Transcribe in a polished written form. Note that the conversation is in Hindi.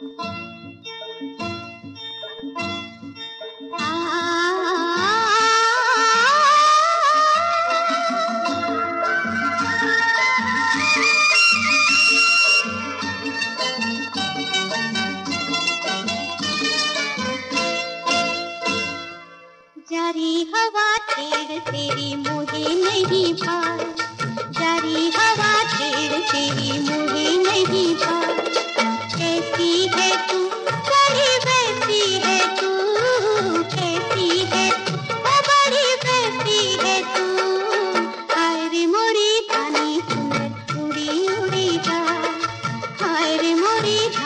जारी हवा छेड़ तेरी मुझे नहीं भाव, जारी हवा छेड़ तेरी मुझे नहीं भाव। कैसी है तू बड़ी वैसी है तू, कैसी है वो बड़ी वैसी है तू। हाय रे मोरी धानी सुंदर उड़ी उड़ी जा, हाय रे मोरी